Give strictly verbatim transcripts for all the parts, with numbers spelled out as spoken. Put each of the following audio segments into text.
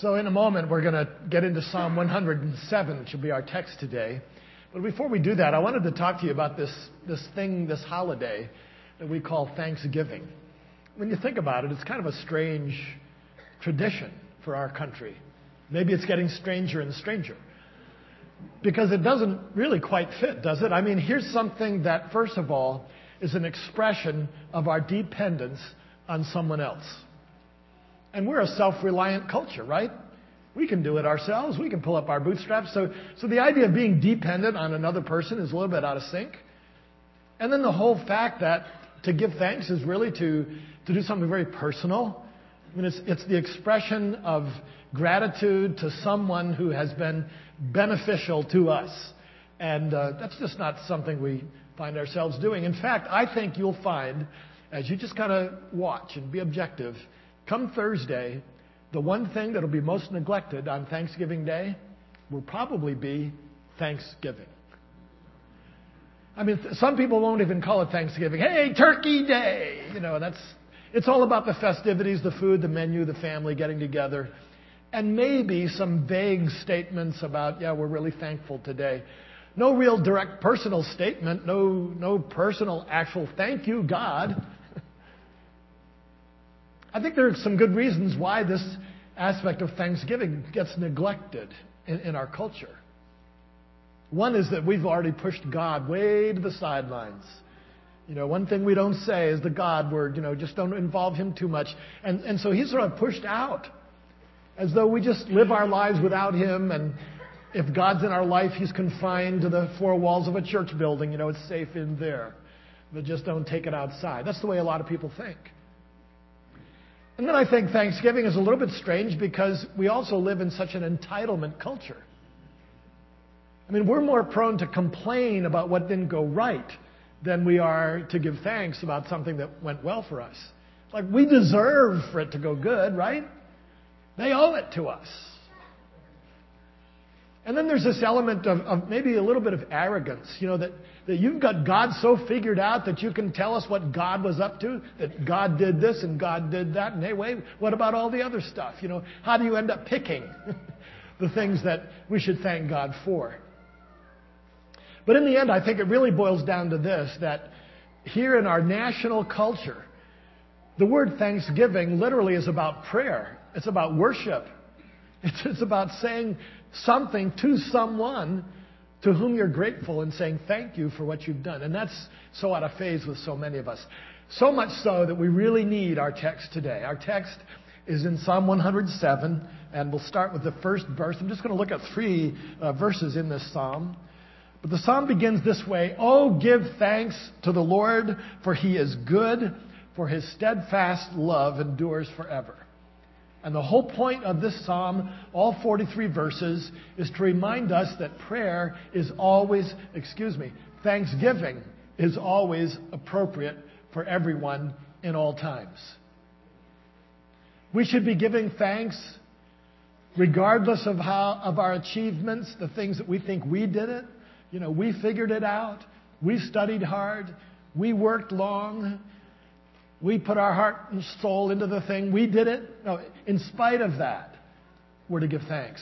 So in a moment, we're going to get into Psalm one hundred seven, which will be our text today. But before we do that, I wanted to talk to you about this, this thing, this holiday that we call Thanksgiving. When you think about it, it's kind of a strange tradition for our country. Maybe it's getting stranger and stranger. Because it doesn't really quite fit, does it? I mean, here's something that, first of all, is an expression of our dependence on someone else. And we're a self-reliant culture, right? We can do it ourselves. We can pull up our bootstraps. So, so the idea of being dependent on another person is a little bit out of sync. And then the whole fact that to give thanks is really to, to do something very personal. I mean, it's, it's the expression of gratitude to someone who has been beneficial to us. And uh, that's just not something we find ourselves doing. In fact, I think you'll find, as you just kind of watch and be objective, come Thursday, the one thing that will be most neglected on Thanksgiving Day will probably be Thanksgiving. I mean, some people won't even call it Thanksgiving. Hey, Turkey Day! You know, that's it's all about the festivities, the food, the menu, the family getting together. And maybe some vague statements about, yeah, we're really thankful today. No real direct personal statement, no, no personal actual thank you, God. I think there are some good reasons why this aspect of Thanksgiving gets neglected in, in our culture. One is that we've already pushed God way to the sidelines. You know, one thing we don't say is the God word. You know, just don't involve Him too much. And, and so He's sort of pushed out, as though we just live our lives without Him. And if God's in our life, He's confined to the four walls of a church building. You know, it's safe in there. But just don't take it outside. That's the way a lot of people think. And then I think Thanksgiving is a little bit strange because we also live in such an entitlement culture. I mean, we're more prone to complain about what didn't go right than we are to give thanks about something that went well for us. Like, we deserve for it to go good, right? They owe it to us. And then there's this element of, of maybe a little bit of arrogance, you know, that, that you've got God so figured out that you can tell us what God was up to, that God did this and God did that, and hey, wait, what about all the other stuff? You know, how do you end up picking the things that we should thank God for? But in the end, I think it really boils down to this, that here in our national culture, the word Thanksgiving literally is about prayer. It's about worship. It's, it's about saying something to someone to whom you're grateful and saying thank you for what you've done. And that's so out of phase with so many of us. So much so that we really need our text today. Our text is in Psalm one hundred seven, and we'll start with the first verse. I'm just going to look at three uh, verses in this psalm. But the psalm begins this way: "Oh, give thanks to the Lord, for He is good, for His steadfast love endures forever." And the whole point of this psalm, all forty-three verses, is to remind us that prayer is always, excuse me, thanksgiving is always appropriate for everyone in all times. We should be giving thanks regardless of how of our achievements, the things that we think we did it. You know, we figured it out. We studied hard. We worked long. We put our heart and soul into the thing. We did it. No, in spite of that, we're to give thanks.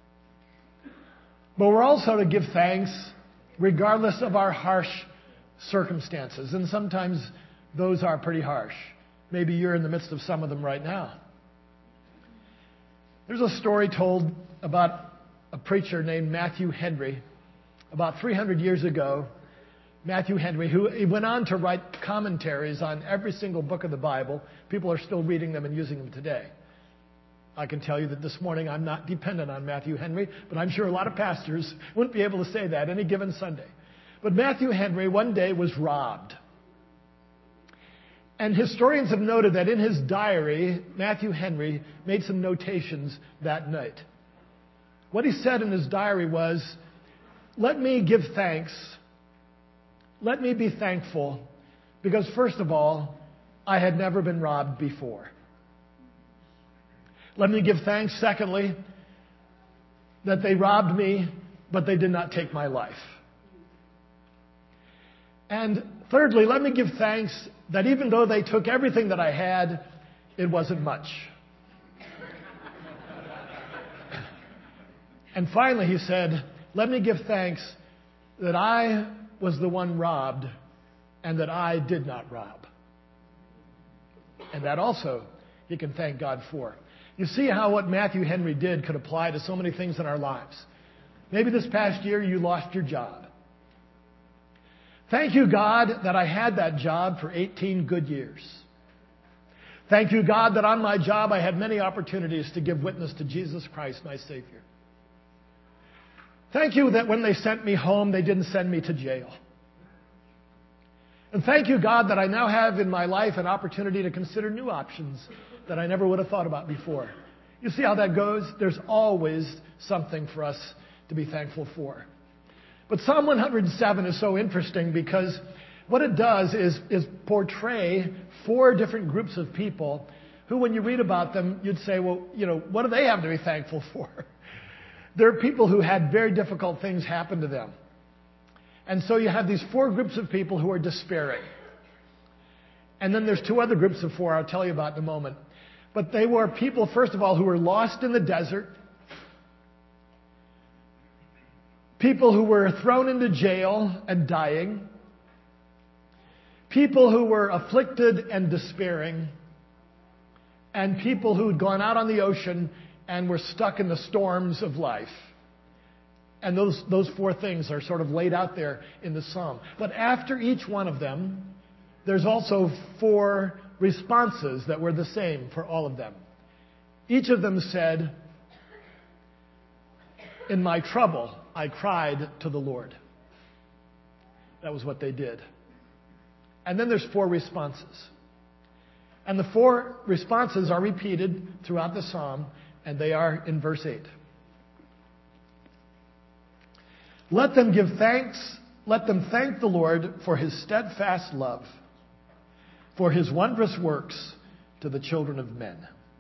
But we're also to give thanks regardless of our harsh circumstances. And sometimes those are pretty harsh. Maybe you're in the midst of some of them right now. There's a story told about a preacher named Matthew Henry. About three hundred years ago, Matthew Henry, who he went on to write commentaries on every single book of the Bible. People are still reading them and using them today. I can tell you that this morning I'm not dependent on Matthew Henry, but I'm sure a lot of pastors wouldn't be able to say that any given Sunday. But Matthew Henry one day was robbed. And historians have noted that in his diary, Matthew Henry made some notations that night. What he said in his diary was, "Let me give thanks. Let me be thankful because, first of all, I had never been robbed before. Let me give thanks, secondly, that they robbed me, but they did not take my life. And thirdly, let me give thanks that even though they took everything that I had, it wasn't much." And finally he said, let me give thanks that I was the one robbed and that I did not rob. And that also he can thank God for. You see how what Matthew Henry did could apply to so many things in our lives. Maybe this past year you lost your job. Thank you, God, that I had that job for eighteen good years. Thank you, God, that on my job I had many opportunities to give witness to Jesus Christ, my Savior. Thank you that when they sent me home, they didn't send me to jail. And thank you, God, that I now have in my life an opportunity to consider new options that I never would have thought about before. You see how that goes? There's always something for us to be thankful for. But Psalm one hundred seven is so interesting because what it does is, is portray four different groups of people who, when you read about them, you'd say, well, you know, what do they have to be thankful for? There are people who had very difficult things happen to them. And so you have these four groups of people who are despairing. And then there's two other groups of four I'll tell you about in a moment. But they were people, first of all, who were lost in the desert. People who were thrown into jail and dying. People who were afflicted and despairing. And people who had gone out on the ocean and were stuck in the storms of life. And those, those four things are sort of laid out there in the psalm. But after each one of them, there's also four responses that were the same for all of them. Each of them said, in my trouble, I cried to the Lord. That was what they did. And then there's four responses. And the four responses are repeated throughout the psalm, and they are in verse eight. Let them give thanks, let them thank the Lord for his steadfast love, for his wondrous works to the children of men.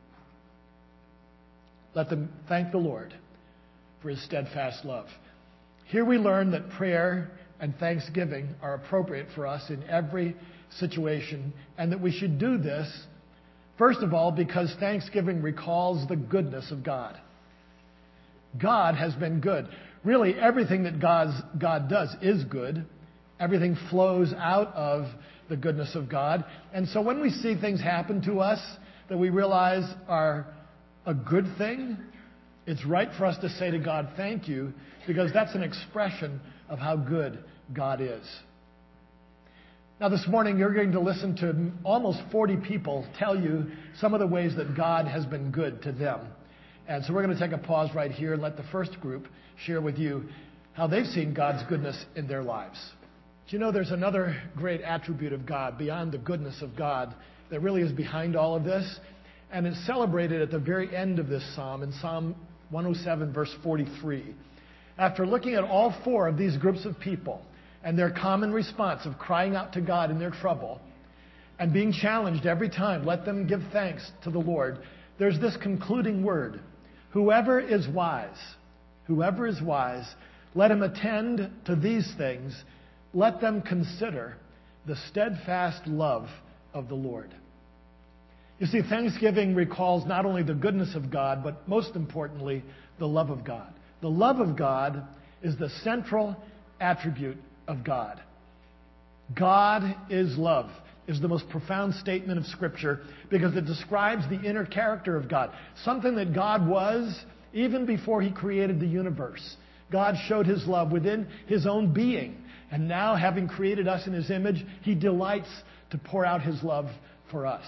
Let them thank the Lord for his steadfast love. Here we learn that prayer and thanksgiving are appropriate for us in every situation, and that we should do this, first of all, because thanksgiving recalls the goodness of God. God has been good. Really, everything that God's, God does is good. Everything flows out of the goodness of God. And so when we see things happen to us that we realize are a good thing, it's right for us to say to God, thank you, because that's an expression of how good God is. Now this morning you're going to listen to almost forty people tell you some of the ways that God has been good to them. And so we're going to take a pause right here and let the first group share with you how they've seen God's goodness in their lives. Do you know there's another great attribute of God beyond the goodness of God that really is behind all of this? And it's celebrated at the very end of this psalm in Psalm one oh seven verse forty-three. After looking at all four of these groups of people and their common response of crying out to God in their trouble and being challenged every time, let them give thanks to the Lord, there's this concluding word. Whoever is wise, whoever is wise, let him attend to these things. Let them consider the steadfast love of the Lord. You see, thanksgiving recalls not only the goodness of God, but most importantly, the love of God. The love of God is the central attribute of God. God is love is the most profound statement of Scripture because it describes the inner character of God. Something that God was even before he created the universe. God showed his love within his own being. And now, having created us in his image, he delights to pour out his love for us.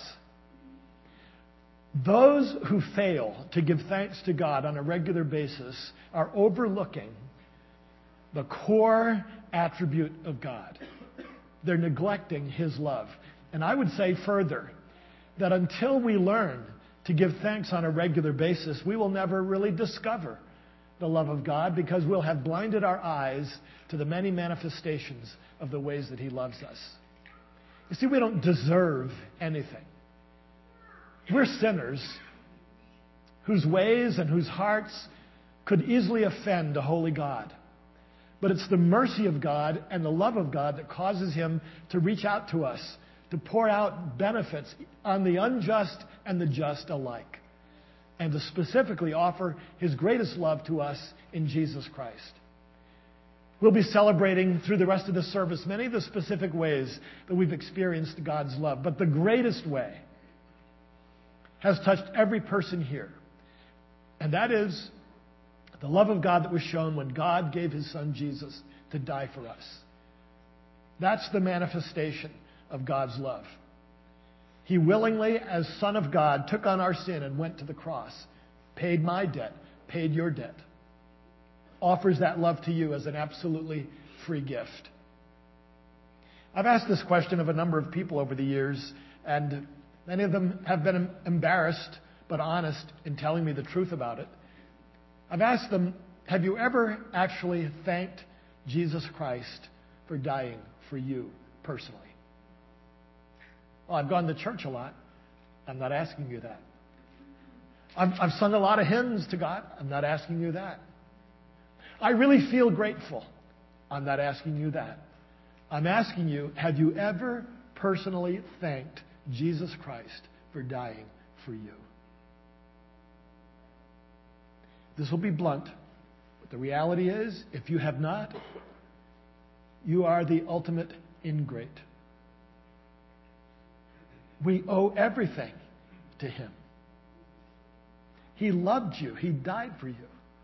Those who fail to give thanks to God on a regular basis are overlooking the core attribute of God. They're neglecting his love. And I would say further that until we learn to give thanks on a regular basis, we will never really discover the love of God because we'll have blinded our eyes to the many manifestations of the ways that he loves us. You see, we don't deserve anything. We're sinners whose ways and whose hearts could easily offend a holy God. But it's the mercy of God and the love of God that causes him to reach out to us, to pour out benefits on the unjust and the just alike. and to specifically offer His greatest love to us in Jesus Christ. We'll be celebrating through the rest of the service many of the specific ways that we've experienced God's love. But the greatest way has touched every person here. And that is the love of God that was shown when God gave His Son Jesus to die for us. That's the manifestation of God's love. He willingly, as Son of God, took on our sin and went to the cross, paid my debt, paid your debt. Offers that love to you as an absolutely free gift. I've asked this question of a number of people over the years, and many of them have been embarrassed but honest in telling me the truth about it. I've asked them, have you ever actually thanked Jesus Christ for dying for you personally? Well, I've gone to church a lot. I'm not asking you that. I've, I've sung a lot of hymns to God. I'm not asking you that. I really feel grateful. I'm not asking you that. I'm asking you, have you ever personally thanked Jesus Christ for dying for you? This will be blunt, but the reality is, if you have not, you are the ultimate ingrate. We owe everything to Him. He loved you. He died for you.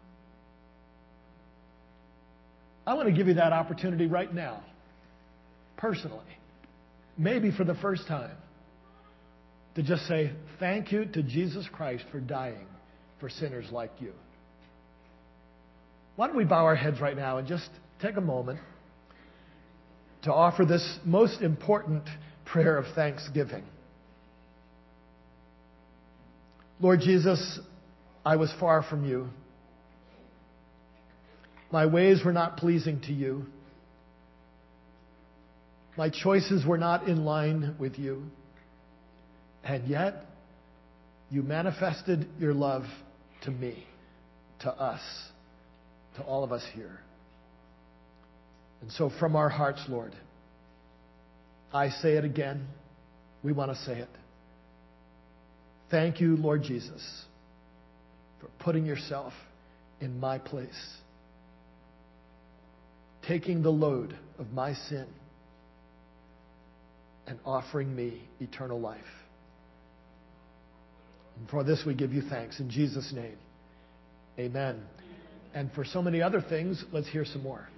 I want to give you that opportunity right now, personally, maybe for the first time, to just say thank you to Jesus Christ for dying for sinners like you. Why don't we bow our heads right now and just take a moment to offer this most important prayer of thanksgiving. Lord Jesus, I was far from you. My ways were not pleasing to you. My choices were not in line with you. And yet, you manifested your love to me, to us, to all of us here. And so from our hearts, Lord, I say it again. We want to say it. Thank you, Lord Jesus, for putting yourself in my place, taking the load of my sin and offering me eternal life. And for this we give you thanks in Jesus' name. Amen. And for so many other things, let's hear some more.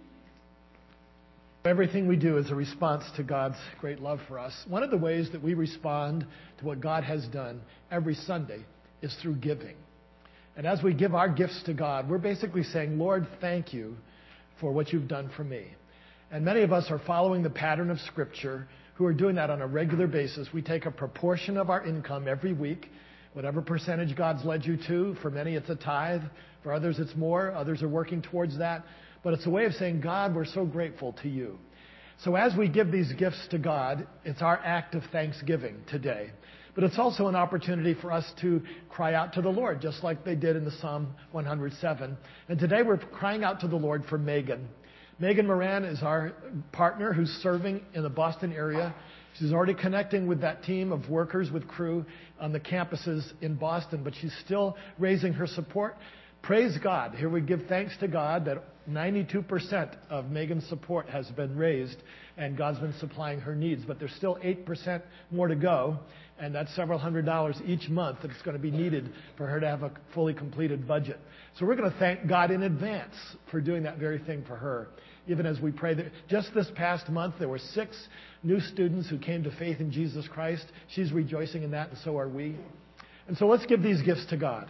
Everything we do is a response to God's great love for us. One of the ways that we respond to what God has done every Sunday is through giving. And as we give our gifts to God, we're basically saying, Lord, thank you for what you've done for me. And many of us are following the pattern of Scripture who are doing that on a regular basis. We take a proportion of our income every week, whatever percentage God's led you to. For many, it's a tithe. For others, it's more. Others are working towards that. But it's a way of saying, God, we're so grateful to you. So as we give these gifts to God, it's our act of thanksgiving today. But it's also an opportunity for us to cry out to the Lord, just like they did in the Psalm one oh seven. And today we're crying out to the Lord for Megan. Megan Moran is our partner who's serving in the Boston area. She's already connecting with that team of workers with Cru on the campuses in Boston, but she's still raising her support. Praise God. Here we give thanks to God that ninety-two percent of Megan's support has been raised and God's been supplying her needs. But there's still eight percent more to go, and that's several hundred dollars each month that's going to be needed for her to have a fully completed budget. So we're going to thank God in advance for doing that very thing for her. Even as we pray that just this past month there were six new students who came to faith in Jesus Christ. She's rejoicing in that, and so are we. And so let's give these gifts to God.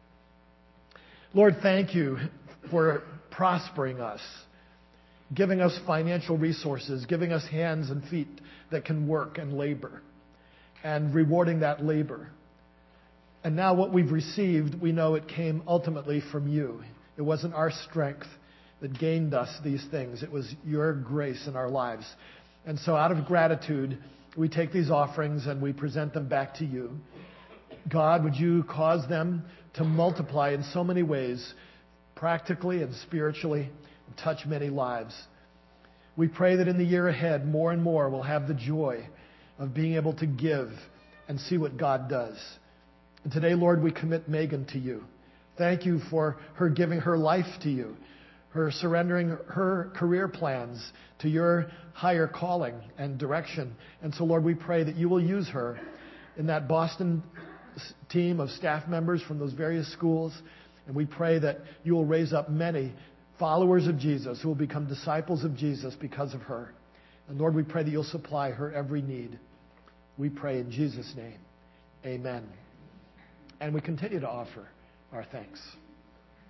Lord, thank you for prospering us, giving us financial resources, giving us hands and feet that can work and labor, and rewarding that labor. And now what we've received, we know it came ultimately from you. It wasn't our strength that gained us these things. It was your grace in our lives. And so out of gratitude, we take these offerings and we present them back to you. God, would you cause them to multiply in so many ways, practically and spiritually, and touch many lives. We pray that in the year ahead, more and more we'll have the joy of being able to give and see what God does. And today, Lord, we commit Megan to you. Thank you for her giving her life to you, her surrendering her career plans to your higher calling and direction. And so, Lord, we pray that you will use her in that Boston team of staff members from those various schools. And we pray that you will raise up many followers of Jesus who will become disciples of Jesus because of her. And Lord, we pray that you'll supply her every need. We pray in Jesus' name. Amen. And we continue to offer our thanks.